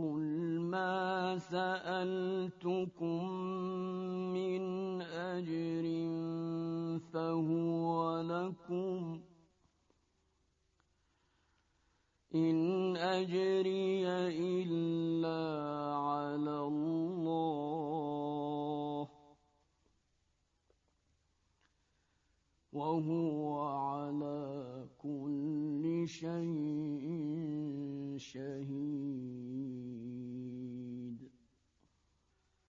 قل ما سألتكم من أجر فهو لكم إن أجري إلا على الله وهو على كل شيء